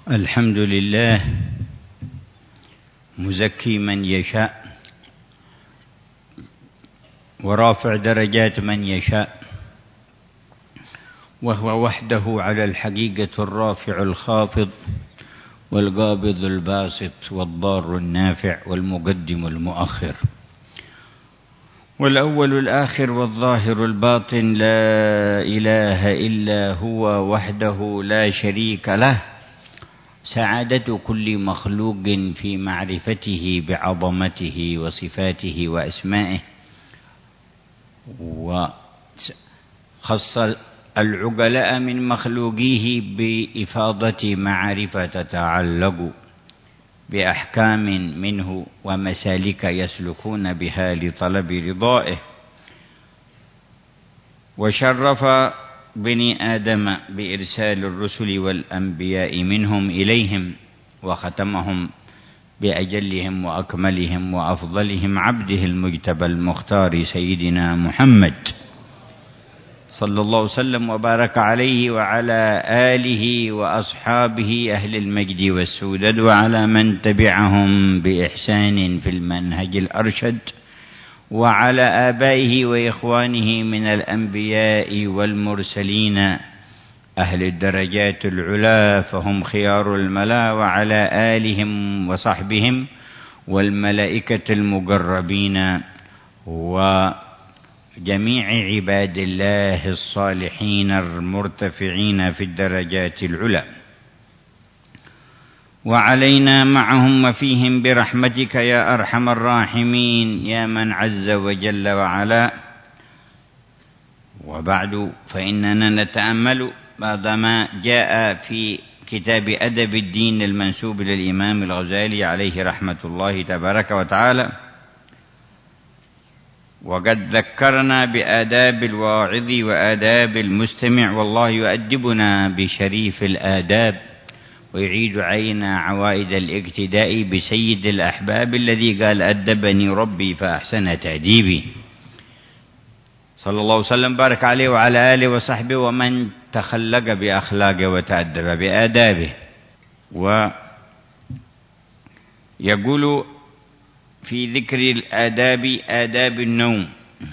الحمد لله مزكي من يشاء ورافع درجات من يشاء، وهو وحده على الحقيقة الرافع الخافض والقابض الباسط والضار النافع والمقدم المؤخر والأول الآخر والظاهر الباطن، لا إله إلا هو وحده لا شريك له. سعادة كل مخلوق في معرفته بعظمته وصفاته وأسمائه، وخص العقلاء من مخلوقيه بإفاضة معرفة تتعلق بأحكام منه ومسالك يسلكون بها لطلب رضائه، وشرف بني آدم بإرسال الرسل والأنبياء منهم إليهم، وختمهم بأجلهم وأكملهم وأفضلهم عبده المجتبى المختار سيدنا محمد صلى الله وسلم وبارك عليه وعلى آله وأصحابه أهل المجد والسودد، وعلى من تبعهم بإحسان في المنهج الأرشد، وعلى آبائه وإخوانه من الأنبياء والمرسلين أهل الدرجات العلا فهم خيار الملا، وعلى آلهم وصحبهم والملائكة المقربين وجميع عباد الله الصالحين المرتفعين في الدرجات العلا، وعلينا معهم وفيهم برحمتك يا أرحم الراحمين يا من عز وجل وعلا. وبعد، فإننا نتأمل بعض ما جاء في كتاب أدب الدين المنسوب للإمام الغزالي عليه رحمة الله تبارك وتعالى، وقد ذكرنا بآداب الواعظ وآداب المستمع، والله يؤدبنا بشريف الآداب ويعيد علينا عوائد الاقتداء بسيد الأحباب الذي قال أدبني ربي فأحسن تأديبي، صلى الله وسلم بارك عليه وعلى آله وصحبه ومن تخلق بأخلاقه وتأدب بآدابه. ويقول في ذكر الآداب آداب النوم،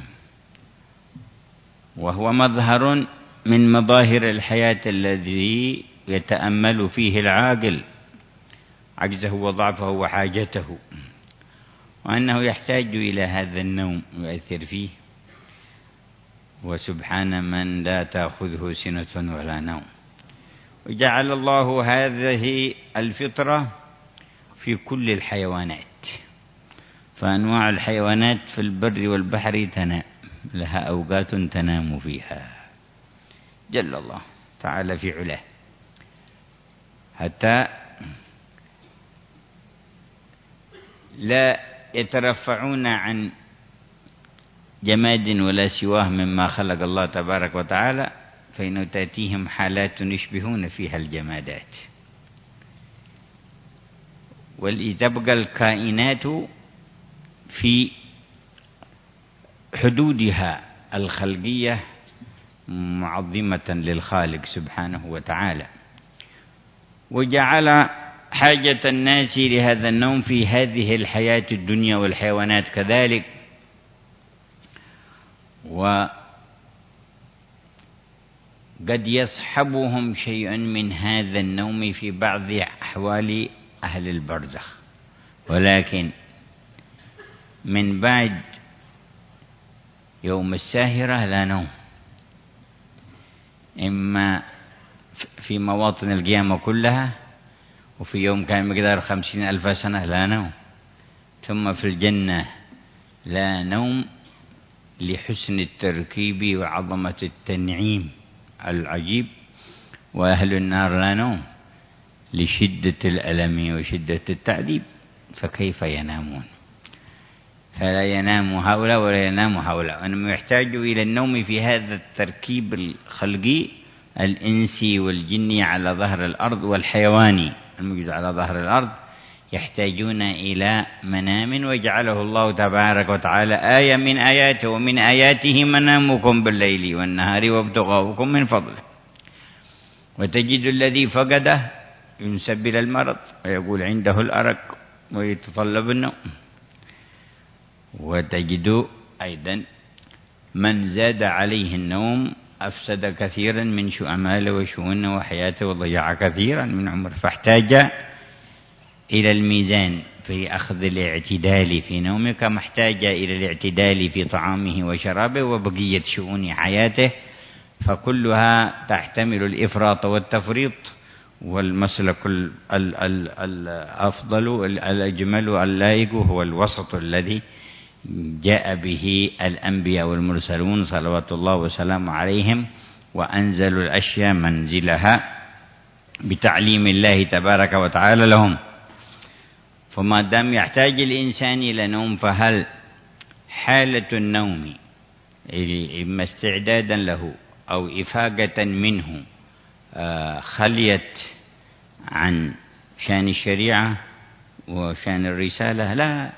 وهو مظهر من مظاهر الحياة الذي يتأمل فيه العاقل عجزه وضعفه وحاجته، وأنه يحتاج إلى هذا النوم يؤثر فيه، وسبحان من لا تأخذه سنة ولا نوم. وجعل الله هذه الفطرة في كل الحيوانات، فأنواع الحيوانات في البر والبحر تنام، لها أوقات تنام فيها جل الله تعالى في علاه، حتى لا يترفعون عن جماد ولا سواه مما خلق الله تبارك وتعالى، فإنه تأتيهم حالات يشبهون فيها الجمادات. ولتبقى الكائنات في حدودها الخلقية معظمة للخالق سبحانه وتعالى، وجعل حاجة الناس لهذا النوم في هذه الحياة الدنيا، والحيوانات كذلك. وقد يصحبهم شيء من هذا النوم في بعض أحوال أهل البرزخ، ولكن من بعد يوم الساهرة لا نوم، إما في مواطن القيامة كلها، وفي يوم كان مقدار 50,000 سنة لا نوم، ثم في الجنة لا نوم لحسن التركيب وعظمة التنعيم العجيب، وأهل النار لا نوم لشدة الألم وشدة التعذيب، فكيف ينامون؟ فلا ينام هؤلاء ولا ينام هؤلاء، وأنهم يحتاجوا إلى النوم في هذا التركيب الخلقي الإنسي والجني على ظهر الأرض، والحيواني الموجود على ظهر الأرض، يحتاجون إلى منام، وجعله الله تبارك وتعالى آية من آياته، ومن آياته منامكم بالليل والنهار وابتغاؤكم من فضله. وتجد الذي فقده ينسب إلى المرض ويقول عنده الأرق ويتطلب النوم. وتجد أيضا من زاد عليه النوم أفسد كثيرا من أعماله وشؤونه وحياته وضيع كثيرا من عمره، فاحتاج إلى الميزان في أخذ الاعتدال في نومه، كما احتاج إلى الاعتدال في طعامه وشرابه وبقية شؤون حياته، فكلها تحتمل الإفراط والتفريط. والمسلك الأفضل الأجمل اللائق هو الوسط الذي جاء به الأنبياء والمرسلون صلوات الله وسلامه عليهم، وأنزلوا الأشياء منزلها بتعليم الله تبارك وتعالى لهم. فما دام يحتاج الإنسان إلى نوم، فهل حالة النوم إما استعدادا له أو إفاقة منه خليت عن شان الشريعة وشان الرسالة؟ لا،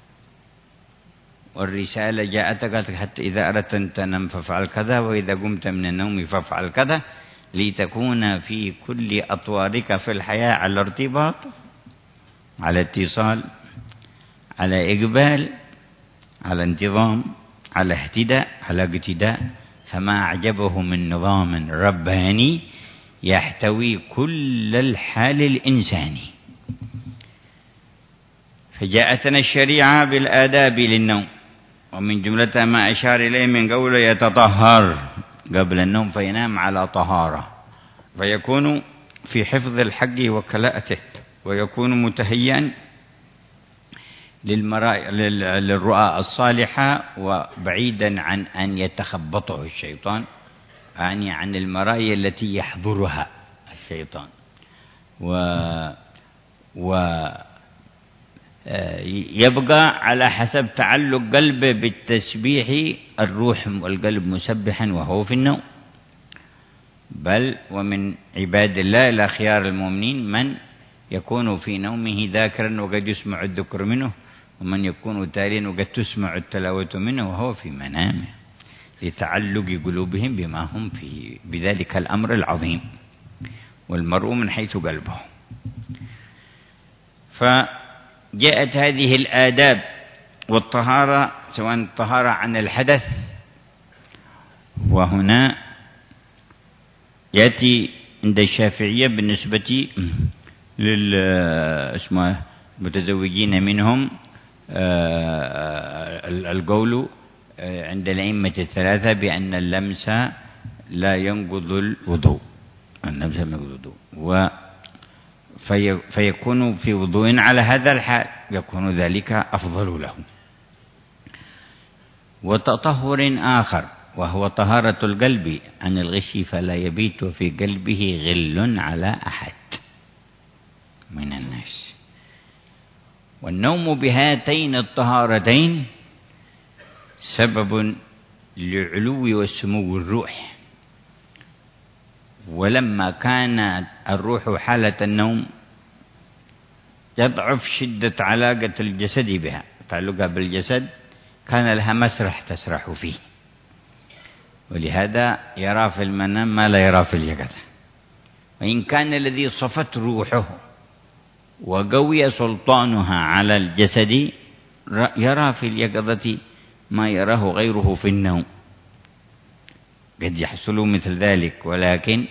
والرسالة جاءتك حتى إذا أردت أن تنام فافعل كذا، وإذا قمت من النوم فافعل كذا، لتكون في كل أطوارك في الحياة على ارتباط، على اتصال، على إقبال، على انتظام، على اهتداء، على اقتداء. فما أعجبه من نظام رباني يحتوي كل الحال الإنساني. فجاءتنا الشريعة بالآداب للنوم، ومن جملتها ما أشار إليه من قوله يتطهر قبل النوم فينام على طهارة، فيكون في حفظ الحق وكلاءته، ويكون متهيئا للرؤى الصالحة، وبعيدا عن أن يتخبطه الشيطان، يعني عن المرائي التي يحضرها الشيطان. يبقى على حسب تعلق قلبه بالتسبيح، الروح والقلب مسبحا وهو في النوم. بل ومن عباد الله الأخيار المؤمنين من يكون في نومه ذاكرا وقد يسمع الذكر منه، ومن يكون تاليا وقد تسمع التلاوة منه وهو في منامه، لتعلق قلوبهم بما هم فيه بذلك الأمر العظيم، والمرء من حيث قلبه. فجاءت هذه الآداب والطهارة، سواء الطهارة عن الحدث، وهنا يأتي عند الشافعية بالنسبة للمتزوجين منهم القول عند الأئمة الثلاثة بأن اللمس لا ينقض الوضوء، اللمس لا ينقض الوضوء، فيكون في وضوء على هذا الحال يكون ذلك أفضل له. وتطهر آخر وهو طهارة القلب عن الغش، فلا يبيت في قلبه غل على أحد من الناس. والنوم بهاتين الطهارتين سبب لعلو وسمو الروح. ولما كانت الروح حالة النوم يضعف شدة علاقة الجسد بها، تعلقها بالجسد، كان لها مسرح تسرح فيه، ولهذا يرى في المنام ما لا يرى في اليقظة. وإن كان الذي صفت روحه وقوي سلطانها على الجسد يرى في اليقظة ما يراه غيره في النوم، قد يحصل مثل ذلك. ولكن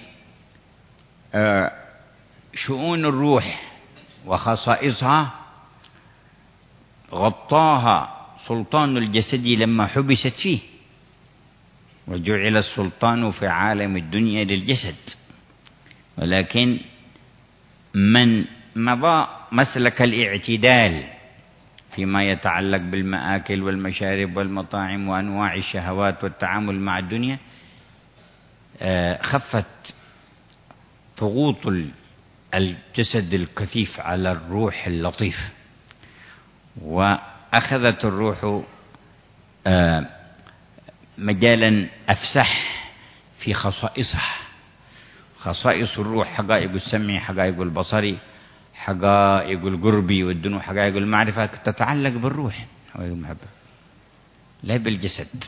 شؤون الروح وخصائصها غطاها سلطان الجسد لما حبست فيه، وجعل السلطان في عالم الدنيا للجسد. ولكن من مضى مسلك الاعتدال فيما يتعلق بالمآكل والمشارب والمطاعم وأنواع الشهوات والتعامل مع الدنيا، خفت ضغوط الجسد الكثيف على الروح اللطيف، وأخذت الروح مجالا أفسح في خصائصها. خصائص الروح حقائق السمع، حقائق البصر، حقائق القرب والدنو، حقائق المعرفة تتعلق بالروح لا بالجسد.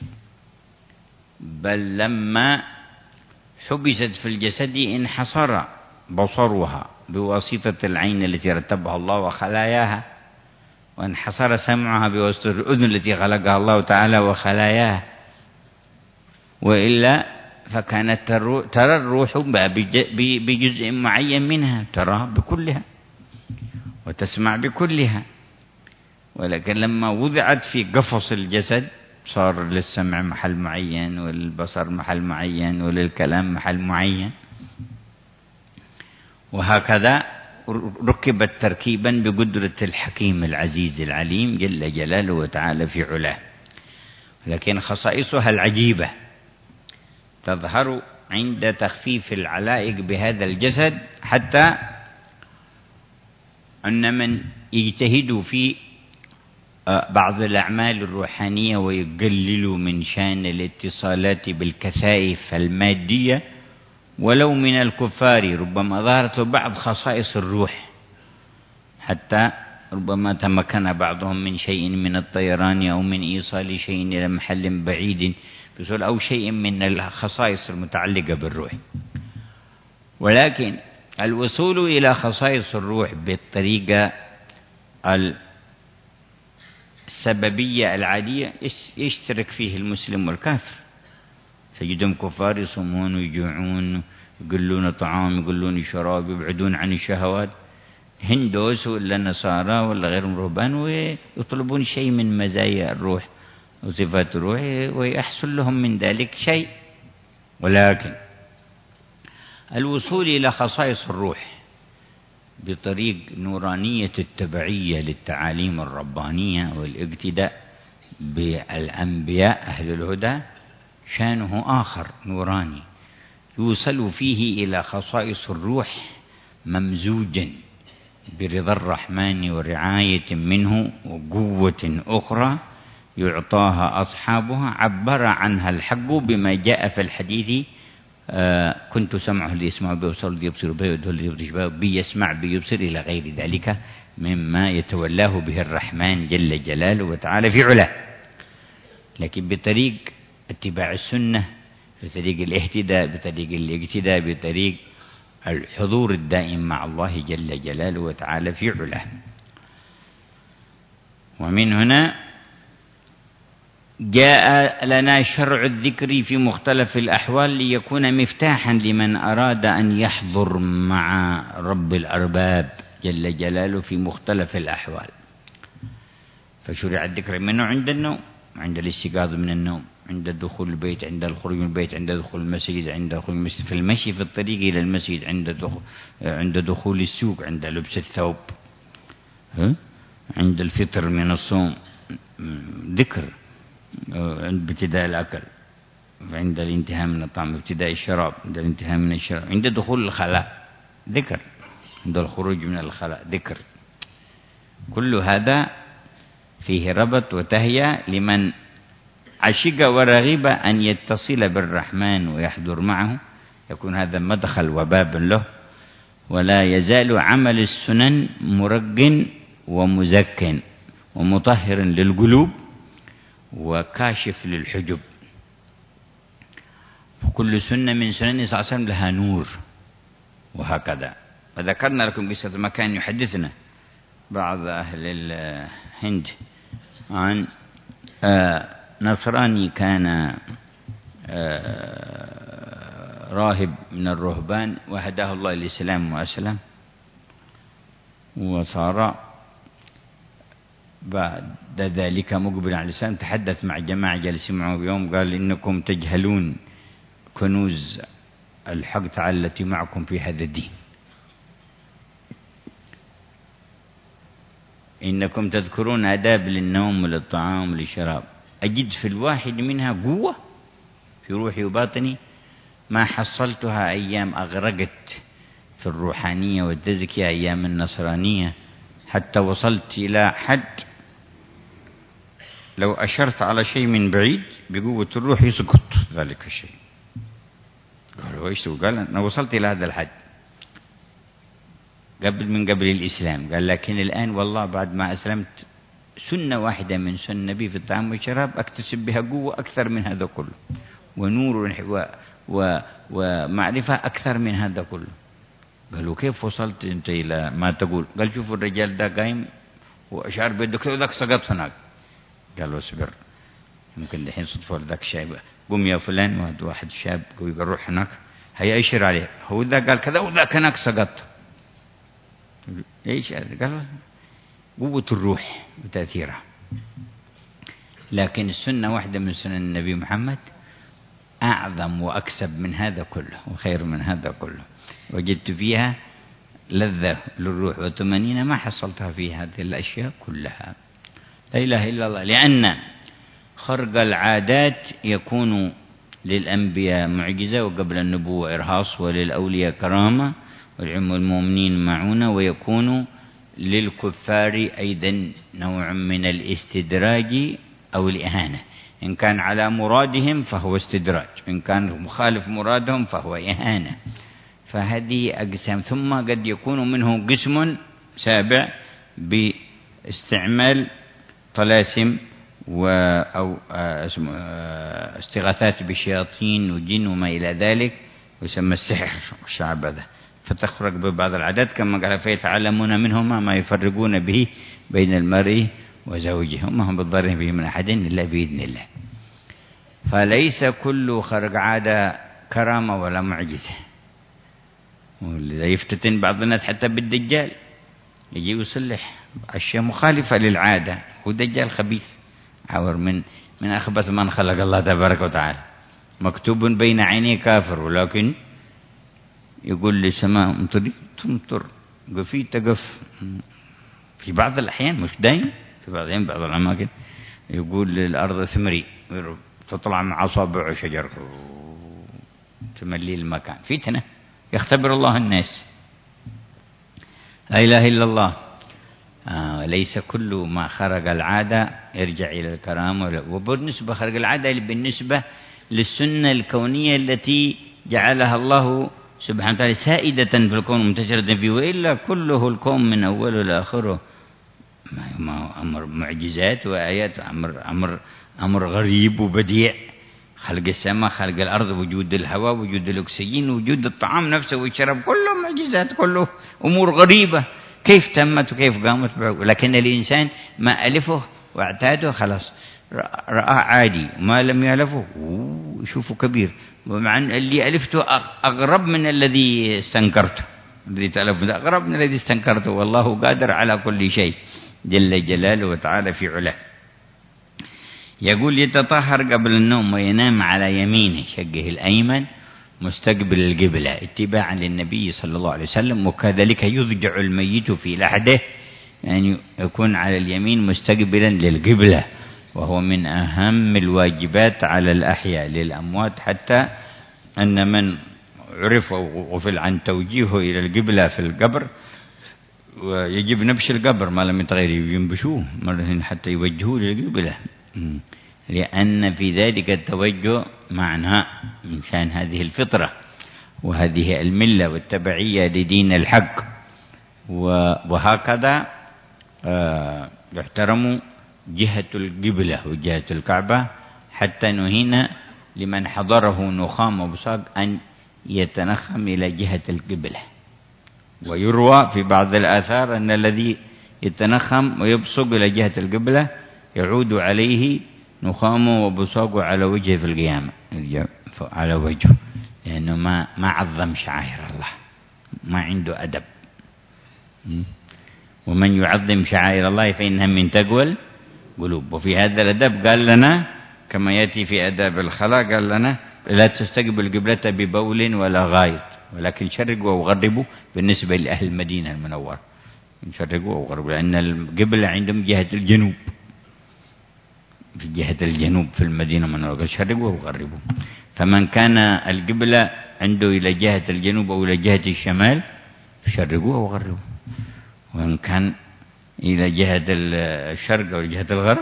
بل لما حبست في الجسد انحصر بصرها بواسطة العين التي رتبها الله وخلاياها، وانحصر سمعها بواسطة الأذن التي خلقها الله تعالى وخلاياها، وإلا فكانت ترى الروح بجزء معين منها، تراها بكلها وتسمع بكلها. ولكن لما وضعت في قفص الجسد صار للسمع محل معين، وللبصر محل معين، وللكلام محل معين، وهكذا ركبت تركيبا بقدرة الحكيم العزيز العليم جل جلاله وتعالى في علاه. لكن خصائصها العجيبة تظهر عند تخفيف العلائق بهذا الجسد، حتى أن من يجتهدوا في بعض الأعمال الروحانية ويقللوا من شأن الاتصالات بالكثائف المادية ولو من الكفار، ربما ظهرت بعض خصائص الروح، حتى ربما تمكن بعضهم من شيء من الطيران أو من إيصال شيء إلى محل بعيد أو شيء من الخصائص المتعلقة بالروح. ولكن الوصول إلى خصائص الروح بالطريقة السببية العادية يشترك فيه المسلم والكافر. تجدهم كفار يصومون ويجوعون، يقلون طعام، يقلون شراب، يبعدون عن الشهوات، هندوس ولا نصارى ولا غيرهم رهبان، ويطلبون شيء من مزايا الروح وصفات الروح ويحصل لهم من ذلك شيء. ولكن الوصول إلى خصائص الروح بطريق نورانية التبعية للتعاليم الربانية والاقتداء بالأنبياء أهل الهدى شأنه آخر نوراني، يوصل فيه إلى خصائص الروح ممزوجا برضا الرحمن ورعاية منه وقوة أخرى يعطاها أصحابها عبر عنها الحق بما جاء في الحديث: كنت سمعه اللي يسمع به، وبصره اللي يبصر به، ويده اللي يبصر به، يسمع بيبصر، إلى غير ذلك مما يتولاه به الرحمن جل جلاله وتعالى في علاه. لكن بطريق اتباع السنة، بطريق الاهتداء، بطريق الاقتداء، بطريق الحضور الدائم مع الله جل جلاله وتعالى في علاه. ومن هنا جاء لنا شرع الذكر في مختلف الأحوال ليكون مفتاحا لمن أراد أن يحضر مع رب الأرباب جل جلاله في مختلف الأحوال. فشرع الذكر منه عند النوم، عند الاستيقاظ من النوم، عند دخول البيت، عند الخروج من البيت، عند دخول المسجد، عند دخول المسجد، في المشي في الطريق إلى المسجد، عند دخول السوق، عند لبس الثوب، عند الفطر من الصوم ذكر، عند ابتداء الأكل، عند الانتهاء من الطعام، ابتداء الشراب، عند الانتهاء من الشراب، عند دخول الخلاء ذكر، عند الخروج من الخلاء ذكر. كل هذا فيه ربط وتهيئة لمن عشق ورغب أن يتصل بالرحمن ويحضر معه، يكون هذا مدخل وباب له. ولا يزال عمل السنن مرق ومزك ومطهر للقلوب وكاشف للحجب. وكل سنة من سنن صلى الله عليه وسلم لها نور. وهكذا وذكرنا لكم قصة ما كان يحدثنا بعض أهل الهند عن نصراني كان راهب من الرهبان، وهداه الله للإسلام وأسلم، وصار بعد ذلك مقبل على الإسلام. تحدث مع جماعة جالسين معه بيوم، قال: إنكم تجهلون كنوز الحق تعالى التي معكم في هذا الدين، إنكم تذكرون آداب للنوم وللطعام وللشراب، أجد في الواحد منها قوة في روحي وباطني ما حصلتها أيام أغرقت في الروحانية والتزكية، أيام النصرانية، حتى وصلت إلى حد لو أشرت على شيء من بعيد بقوة الروح يسقط ذلك الشيء. قالوا: إيش؟ قال: أنا وصلت إلى هذا الحد قبل الإسلام. قال: لكن الآن والله بعد ما أسلمت سنة واحدة من سنة النبي في الطعام والشراب أكتسب بها قوة أكثر من هذا كله، ونور ومعرفة أكثر من هذا كله. قالوا كيف وصلت أنت إلى ما تقول؟ قال شوفوا الرجال ده قايم وأشعر بيدك ذاك سقط هناك. قالوا اصبر، يمكن الحين صدفوا ذاك الشاب، قم يا فلان، واحد شاب قوي قال روح هناك، هيا أشر عليه، هو ذا قال كذا وذاك هناك سقط. ايش قال؟ قوة الروح وتأثيرها. لكن السنة واحدة من سنن النبي محمد أعظم وأكسب من هذا كله وخير من هذا كله، وجدت فيها لذة للروح وطمأنينة ما حصلتها في هذه الأشياء كلها. لا إله إلا الله. لأن خرق العادات يكون للأنبياء معجزة وقبل النبوة إرهاص، وللأولياء كرامة، والمؤمنين معونة، ويكون للكفار أيضا نوع من الاستدراج أو الإهانة. إن كان على مرادهم فهو استدراج، إن كان مخالف مرادهم فهو إهانة. فهذه أقسام. ثم قد يكون منه قسم سابع باستعمال طلاسم أو استغاثات بالشياطين وجن وما إلى ذلك، ويسمى السحر والشعبذة، فتخرج ببعض العادات كما قال فيتعلمون منهما ما يفرقون به بين المرء وزوجه وما هم بالضارين به من أحد إلا بإذن الله. فليس كل خرق عادة كرامة ولا معجزة. ولذا يفتتن بعض الناس حتى بالدجال، يجي يصلح أشياء مخالفة للعادة، هو دجال خبيث عور من أخبث من خلق الله تبارك وتعالى، مكتوب بين عينيه كافر، ولكن يقول للسماء امطري تمطر، قفي تقف. في بعض الأحيان، مش دايم، في بعض الأحيان بعض الأماكن يقول للأرض ثمري، تطلع مع أصابع شجر تملي المكان. فتنة يختبر الله الناس. لا إله إلا الله. ليس كل ما خرج العادة يرجع إلى الكرامة. وبالنسبة خرج العادة بالنسبة للسنة الكونية التي جعلها الله سبحانه وتعالى سائدة في الكون منتشرة فيه، وإلا كله الكون من أوله لآخره أمر معجزات وآيات، أمر غريب وبديع. خلق السماء، خلق الأرض، وجود الهواء، وجود الأكسجين، وجود الطعام نفسه والشراب، كله معجزات، كله أمور غريبة. كيف تمت وكيف قامت، لكن الإنسان ما ألفه واعتاده خلاص رآه عادي، وما لم يألفه يشوفه كبير، ومع أن اللي ألفته أغرب من الذي استنكرته، الذي تألفه أغرب من الذي استنكرته، والله قادر على كل شيء جل جلاله وتعالى في علاه. يقول يتطهر قبل النوم وينام على يمينه شقه الأيمن مستقبل القبلة اتباعا للنبي صلى الله عليه وسلم. وكذلك يضجع الميت في لحده، يعني يكون على اليمين مستقبلا للقبلة، وهو من أهم الواجبات على الأحياء للأموات، حتى أن من عرف وغفل عن توجيهه إلى القبلة في القبر ويجب نبش القبر ما لم يتغير، ينبشوه مرة حتى يوجهوه للقبلة، لأن في ذلك التوجه معناه من شأن هذه الفطرة وهذه الملة والتبعية لدين الحق. وهكذا يحترم جهة القبلة وجهة الكعبة، حتى نهينا لمن حضره نخام وبصاق أن يتنخم إلى جهة القبلة. ويروى في بعض الآثار أن الذي يتنخم ويبصق إلى جهة القبلة يعود عليه نخامه وبصاقه على وجهه في القيامة، على وجهه، لأنه ما عظم شعائر الله، ما عنده أدب. ومن يعظم شعائر الله فإنها من تقوى القلوب. وفي هذا الأدب قال لنا كما يأتي في أداب الخلاء، قال لنا لا تستقبل القبلة ببول ولا غائط، ولكن شرقوا وغربوا بالنسبة لأهل المدينة المنورة، شرقوا وغربوا، لأن القبلة عندهم جهة الجنوب، في جهة الجنوب في المدينة المنورة، شرقوا وغربوا. فمن كان القبلة عنده إلى جهة الجنوب أو إلى جهة الشمال شرقوا وغربوا، وإن كان إلى جهة الشرق أو جهة الغرب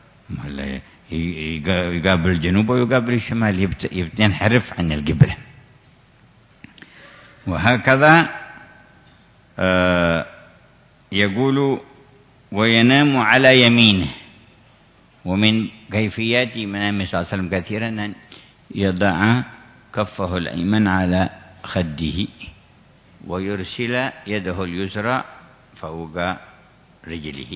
يقابل الجنوب ويقابل الشمال، ينحرف عن القبلة. وهكذا يقول وينام على يمينه. ومن كيفيات منام صلى الله عليه وسلم كثيرا أن يضع كفه الأيمن على خده ويرسل يده اليسرى فوق رجله.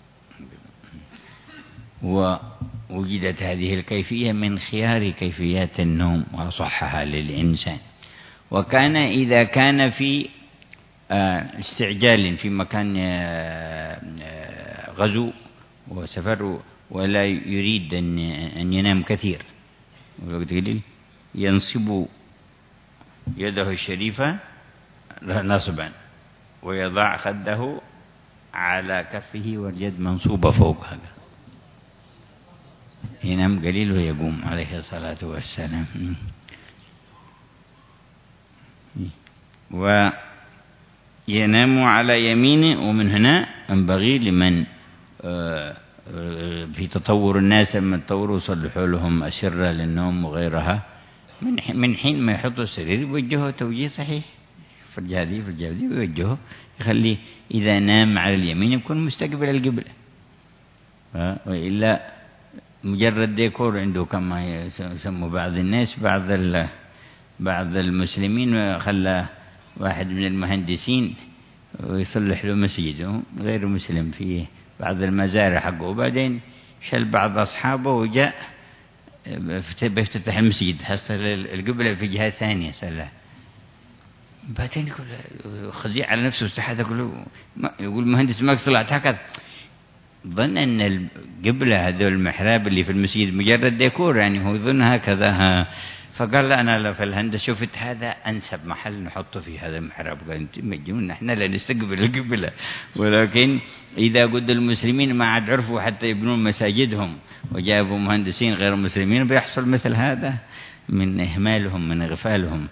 ووجدت هذه الكيفية من خيار كيفيات النوم وصحها للإنسان. وكان إذا كان في استعجال في مكان غزو وسفر ولا يريد أن ينام كثير ينصب يده الشريفة نصبا ويضع خده على كفه واليد منصوبة فوق هذا، ينام قليل ويقوم عليه الصلاة والسلام. وينام على يمينه. ومن هنا ينبغي لمن في تطور الناس لما تطوروا يصلحوا لهم أسرة للنوم وغيرها، من حين ما يحطوا السرير يوجهه توجيه صحيح في الجهة دي ويوجهه، يخليه إذا نام على اليمين يكون مستقبل القبلة، وإلا مجرد ديكور عنده كما يسموا بعض الناس. بعض المسلمين خلى واحد من المهندسين ويصلح له مسجد غير مسلم في بعض المزارع حقه، وبعدين شل بعض أصحابه وجاء بيفتتح المسجد، حصل القبلة في جهة ثانية سلا، بعدين يقول خزيع على نفسه استحاذ، يقول المهندس ما صلحت هكذا، ظن أن القبلة هذول المحراب اللي في المسجد مجرد ديكور يعني، هو يظن هكذا. فقال لا أنا في الهندسة شفت هذا أنسب محل نحطه في هذا المحراب. قال أنتم مجنون، إحنا لا نستقبل القبلة. ولكن إذا قد المسلمين ما عاد عرفوا حتى يبنون مساجدهم وجابوا مهندسين غير مسلمين بيحصل مثل هذا من إهمالهم من إغفالهم.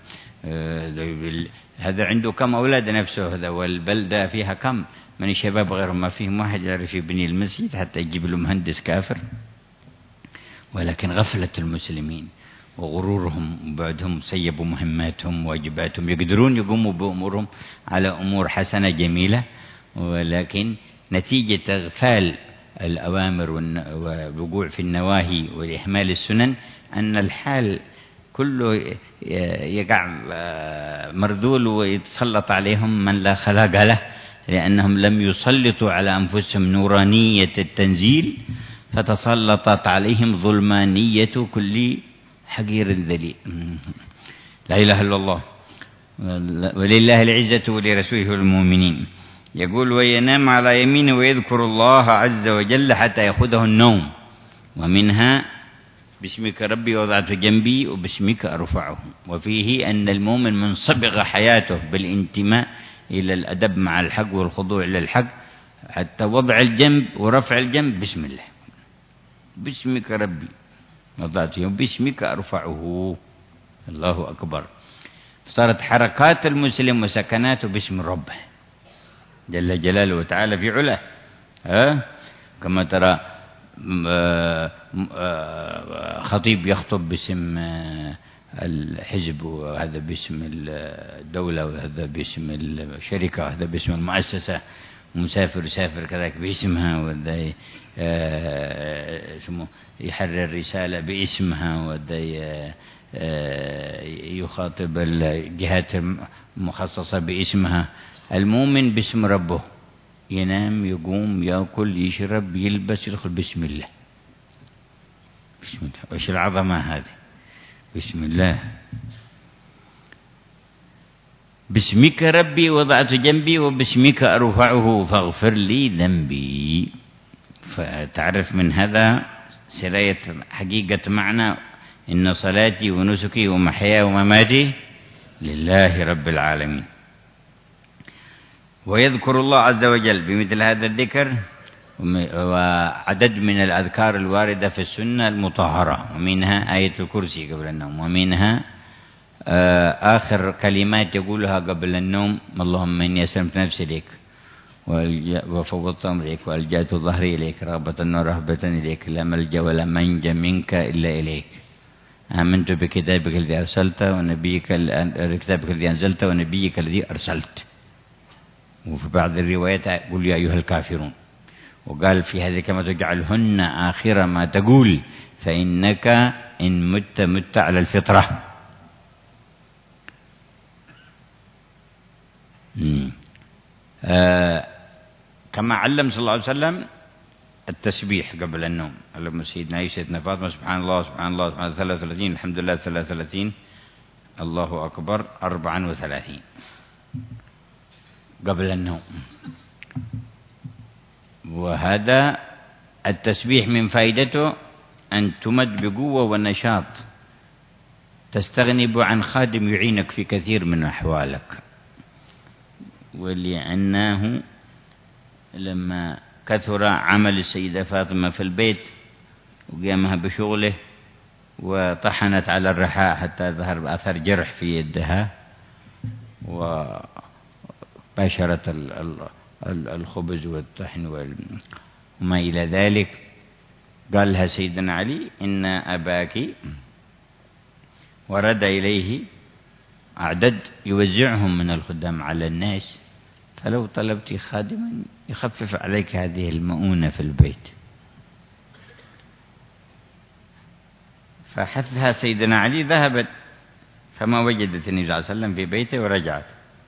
هذا عنده كم أولاد نفسه هذا، والبلدة فيها كم من الشباب غيرهم ما فيهم واحد يعرف يبني المسجد حتى يجيب له مهندس كافر. ولكن غفلة المسلمين وغرورهم وبعدهم سيبوا مهماتهم واجباتهم، يقدرون يقوموا بأمورهم على أمور حسنة جميلة، ولكن نتيجة إغفال الأوامر والوقوع في النواهي وإهمال السنن أن الحال كله يقع مرذول ويتسلط عليهم من لا خلاق له، لأنهم لم يسلطوا على أنفسهم نورانية التنزيل، فتسلطت عليهم ظلمانية كل حقير ذليل. لا إله إلا الله، ولله العزة ولرسوله والمؤمنين. يقول وينام على يمينه ويذكر الله عز وجل حتى يأخذه النوم. ومنها باسمك ربي وضعت جنبي وباسمك أرفعه. وفيه أن المؤمن منصبغ حياته بالانتماء إلى الأدب مع الحق والخضوع للحق، حتى وضع الجنب ورفع الجنب بسم الله، باسمك ربي وضعته باسمك أرفعه. الله أكبر. صارت حركات المسلم وسكناته باسم ربه جل جلاله وتعالى في علاه. كما ترى خطيب يخطب باسم الحزب، وهذا باسم الدولة، وهذا باسم الشركة، وهذا باسم المؤسسة، مسافر يسافر كذلك باسمها، وهذا اسمه يحرر رسالة باسمها، وهذا يخاطب الجهات المخصصة باسمها. المؤمن باسم ربه، ينام يقوم يأكل يشرب يلبس يدخل بسم الله. بسم الله، وش العظمة هذه؟ بسم الله. باسمك ربي وضعت جنبي وباسمك أرفعه فاغفر لي ذنبي. فتعرف من هذا سراية حقيقة معنى إن صلاتي ونسكي ومحياي ومماتي لله رب العالمين. ويذكر الله عز وجل بمثل هذا الذكر وعدد من الأذكار الواردة في السنة المطهرة، ومنها آية الكرسي قبل النوم، ومنها آخر كلمات يقولها قبل النوم: اللهم إني أسلمت نفسي إليك وفوضت أمري إليك وألجأت ظهري إليك رغبة ورهبة إليك، لا ملجأ ولا منجا منك إلا إليك، آمنت بكتابك الذي أرسلت ونبيك كتابك الذي أنزلت ونبيك الذي أرسلت. وفي بعض الروايات قل يا أيها الكافرون. وقال في هذه كما تجعلهن آخر ما تقول فإنك إن مت على الفطرة. كما علم صلى الله عليه وسلم التسبيح قبل النوم. علم سيدنا عائشة سيدنا فاطمة سبحان الله سبحان الله سبحان الله 33، الحمد لله 33، الله أكبر 34 قبل النوم. وهذا التسبيح من فائدته أن تمد بقوة ونشاط، تستغنب عن خادم يعينك في كثير من أحوالك. ولأنه لما كثر عمل السيدة فاطمة في البيت وقامها بشغله وطحنت على الرحاء حتى ظهر أثر جرح في يدها، وباشرت الخبز والطحن وما إلى ذلك، قال لها سيدنا علي إن أباك ورد إليه أعدد يوزعهم من الخدام على الناس، فلو طلبت خادما يخفف عليك هذه المؤونة في البيت. فحثها سيدنا علي، ذهبت فما وجدت النبي صلى الله عليه وسلم في بيته ورجعت.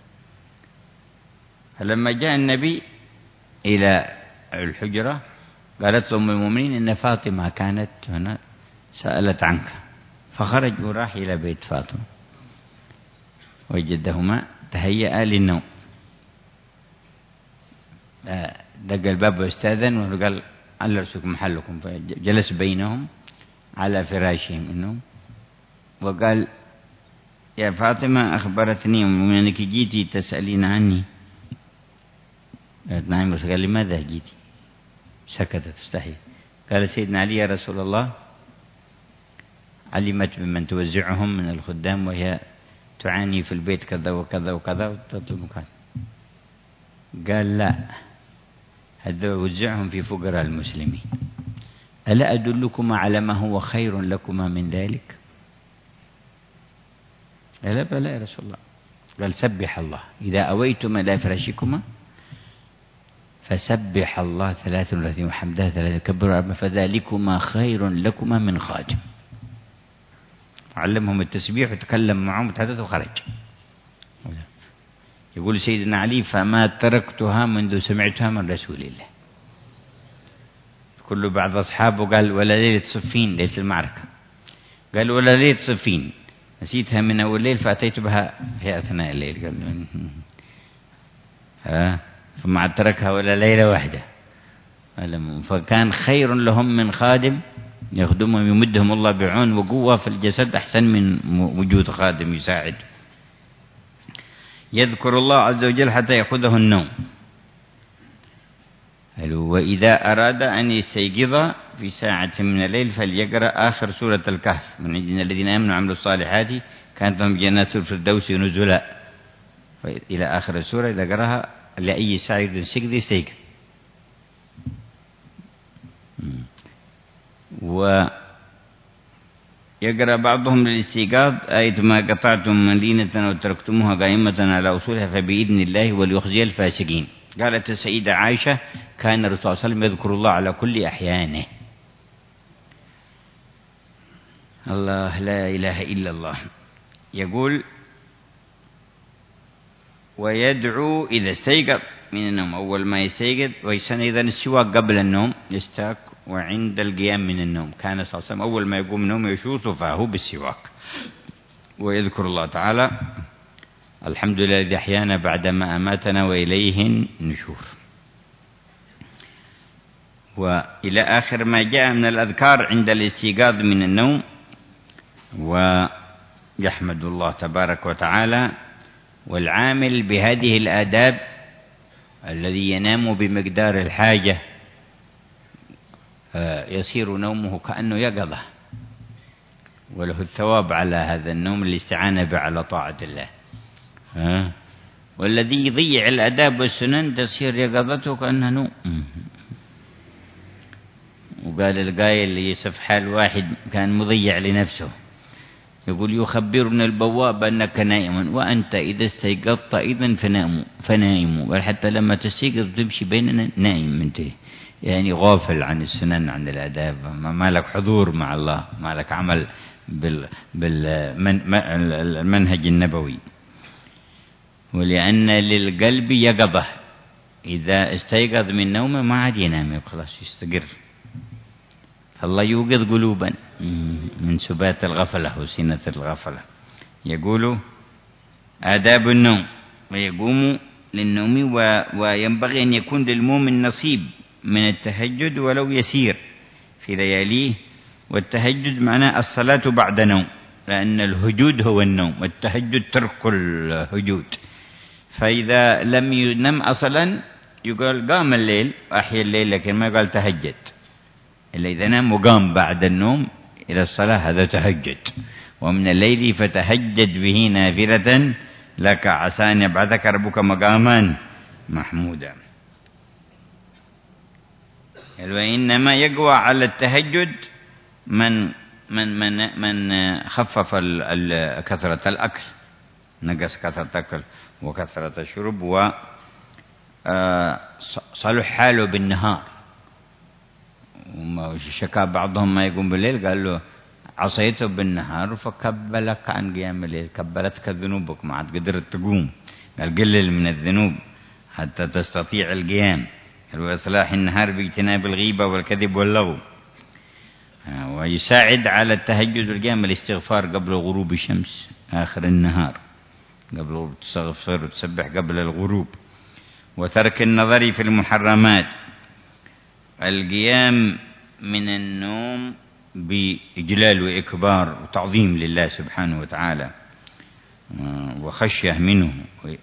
فلما جاء النبي إلى الحجرة قالت أم المؤمنين إن فاطمة كانت هنا سألت عنك، فخرج وراح إلى بيت فاطمة وجدهما تهيأ للنوم. دق الباب واستأذن وقال على رأسكم محلكم، فجلس بينهم على فراشهم النوم وقال يا فاطمة أخبرتني أمي أنك جيتي تسألين عني. قالت نعم، بس قال لماذا جيتي؟ سكتت تستحي. قال سيدنا علي يا رسول الله علمت بمن توزعهم من الخدام وهي تعاني في البيت كذا وكذا وكذا وتطلب مكان. قال لا، هذا وزعهم في فقراء المسلمين، ألا أدلكما على ما هو خير لكما من ذلك؟ قال بلى يا رسول الله. قال سبح الله إذا أويتما إلى فراشكما فسبح الله 33 وحمده 3 كبر فذلكما خير لكما من خادم. علمهم التسبيح وتكلم معهم وتحدث وخرج. يقول سيدنا علي فما تركتها منذ سمعتها من رسول الله. كل بعض أصحابه قال ولا ليلة صفين، ليلة المعركة، قال ولا ليلة صفين نسيتها من أول الليل فأتيت بها في أثناء الليل. قال فما تركها ولا ليلة واحدة. فكان خير لهم من خادم يخدمهم يمدهم الله بعون وقوة في الجسد أحسن من وجود خادم يساعد. يذكر الله عز وجل حتى يأخذه النوم. وإذا أراد أن يستيقظ في ساعة من الليل فليقرأ آخر سورة الكهف من عندنا الذين آمنوا وعملوا الصالحات كانت لهم جنات الفردوس نزلا إلى آخر السورة. إذا قرأها لأي ساعة يستيقظ. ويقرأ بعضهم للاستيقاظ آية ما قطعتم مدينة وتركتموها قائمة على أصولها فبإذن الله وليخزي الفاسقين. قالت السيدة عائشة كان الرسول صلى الله عليه وسلم يذكر الله على كل أحيانه. الله لا إله إلا الله. يقول ويدعو إذا استيقظ من النوم، أول ما يستيقظ، ويسن إذا السواك قبل النوم يستاك، وعند القيام من النوم كان صلى الله عليه وسلم أول ما يقوم من النوم يشوط فاه بالسواك ويذكر الله تعالى الحمد لله الذي أحيانا بعدما أماتنا وإليه النشور، وإلى آخر ما جاء من الأذكار عند الاستيقاظ من النوم. ويحمد الله تبارك وتعالى. والعامل بهذه الآداب الذي ينام بمقدار الحاجة يصير نومه كأنه يقظة، وله الثواب على هذا النوم اللي استعان به على طاعة الله. والذي يضيع الآداب والسنن تصير يقظته كأنها نوم. وقال القائل اللي يصف حال واحد كان مضيع لنفسه يقول يخبرنا البواب أنك نائم وأنت إذا استيقظت إذن فنائم. قال حتى لما تستيقظ تمشي بيننا نائم أنت، يعني غافل عن السنن عن الآداب، ما لك حضور مع الله، ما لك عمل بالمنهج النبوي. ولأن للقلب يقظة، إذا استيقظ من نومه ما عاد ينام، خلاص يستقر. فالله يوقظ قلوبا من سبات الغفلة وسنة الغفلة. يقول آداب النوم، ويقوم للنوم، وينبغي أن يكون للمؤمن نصيب من التهجد ولو يسير في لياليه. والتهجد معناه الصلاة بعد نوم، لأن الهجود هو النوم، والتهجد ترك الهجود. فإذا لم ينم أصلا يقال قام الليل أحيا الليل، لكن ما يقال تهجد. إلا إذا نام وقام بعد النوم إلى الصلاة هذا تهجد. ومن الليل فتهجد به نافلة لك عسى أن يبعثك ربك مقاما محمودا. وإنما يقوى على التهجد من خفف كثرة الأكل، نقص كثرة الأكل وكثرة الشرب، وصلح حاله بالنهار. وشكا بعضهم ما يقوم بالليل، قال له عصيته بالنهار فكبلك عن قيام الليل، كبلتك ذنوبك ما عاد قدرت تقوم. قال قلل من الذنوب حتى تستطيع القيام. وإصلاح النهار باجتناب الغيبة والكذب واللغو. ويساعد على التهجد والقيام الاستغفار قبل غروب الشمس آخر النهار، قبل تستغفر وتسبح قبل الغروب. وترك النظر في المحرمات. القيام من النوم بإجلال وإكبار وتعظيم لله سبحانه وتعالى وخشية منه،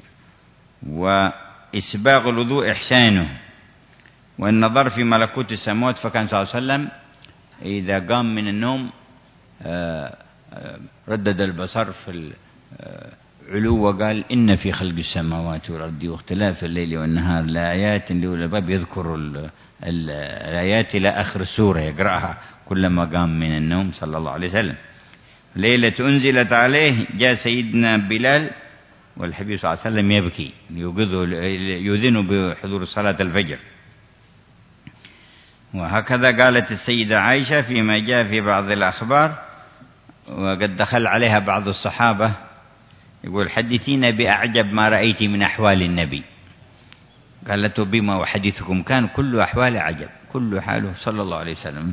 وإسباغ الوضوء إحسانه. والنظر في ملكوت السماوات، فكان صلى الله عليه وسلم إذا قام من النوم ردد البصر في العلو وقال إن في خلق السماوات والأرض واختلاف الليل والنهار لآيات لأولي الألباب. يذكر الآيات إلى آخر السورة يقرأها كلما قام من النوم صلى الله عليه وسلم. ليلة أنزلت عليه جاء سيدنا بلال والحبيب صلى الله عليه وسلم يبكي يؤذن بحضور صلاة الفجر. وهكذا قالت السيدة عائشة فيما جاء في بعض الأخبار، وقد دخل عليها بعض الصحابة يقول حدثينا بأعجب ما رأيت من أحوال النبي. قالت بما وحديثكم كان كل أحوال عجب، كل حاله صلى الله عليه وسلم.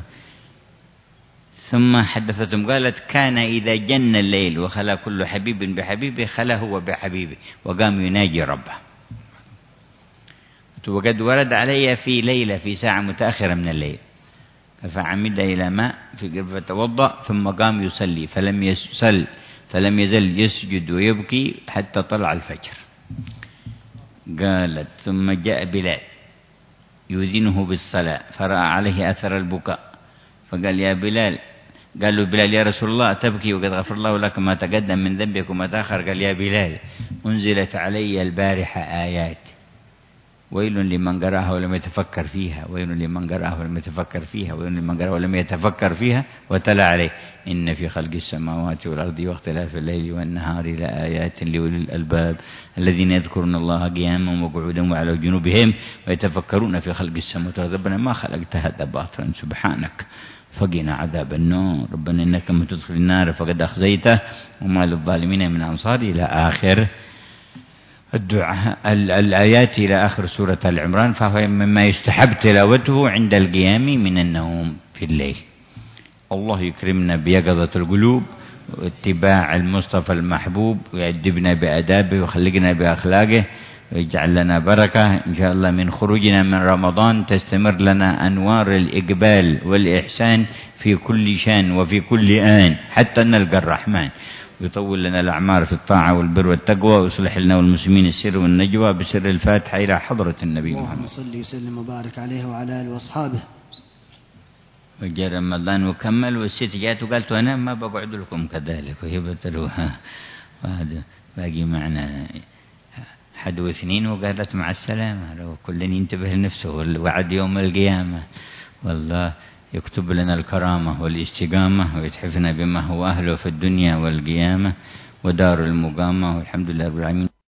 ثم حدثتهم قالت كان إذا جن الليل وخلا كل حبيب بحبيبه خلا هو بحبيبه وقام يناجي ربه. وقد ورد علي في ليلة في ساعة متأخرة من الليل فعمد إلى ماء فتوضأ ثم قام يصلي فلم يزل يسجد ويبكي حتى طلع الفجر. قالت ثم جاء بلال يؤذنه بالصلاة فرأى عليه أثر البكاء فقال يا بلال، قال له بلال يا رسول الله تبكي وقد غفر الله لك ما تقدم من ذنبك وما تأخر. قال يا بلال أنزلت علي البارحة آيات ويل لمن قرأها ولم يتفكر فيها، ويل لمن قرأها ولم يتفكر فيها، ويل لمن قرأها ولم يتفكر فيها. وتلا عليه إن في خلق السماوات والأرض واختلاف الليل والنهار لآيات لأولي الألباب الذين يذكرون الله قياما وقعودا وعلى جنوبهم ويتفكرون في خلق السماوات والأرض ربنا ما خلقت هذا باطلا سبحانك فقنا عذاب النار ربنا إنك من تدخل النار فقد أخزيته وما للظالمين من أنصار إلى آخر الدعاء الآيات إلى آخر سورة العمران. فهو مما يستحب تلاوته عند القيام من النوم في الليل. الله يكرمنا بيقظة القلوب واتباع المصطفى المحبوب ويأدبنا بأدابه ويخلقنا بأخلاقه ويجعل لنا بركة إن شاء الله من خروجنا من رمضان تستمر لنا أنوار الإقبال والإحسان في كل شان وفي كل آن حتى نلقى الرحمن. ويطول لنا الأعمار في الطاعة والبر والتقوى ويصلح لنا والمسلمين السر والنجوى بسر الفاتحة إلى حضرة النبي محمد. اللهم صل وسلم وبارك عليه وعلى آله وأصحابه. وجاء رمضان وكمل والست جاءت وقالت أنا ما بقعد لكم كذلك وهي بتلوها وهذا باقي معنا حد واثنين وقالت مع السلامة. لو كل ينتبه لنفسه وعد يوم القيامة والله يكتب لنا الكرامة والاستقامة ويتحفنا بما هو أهله في الدنيا والقيامة ودار المقامة والحمد لله رب العالمين.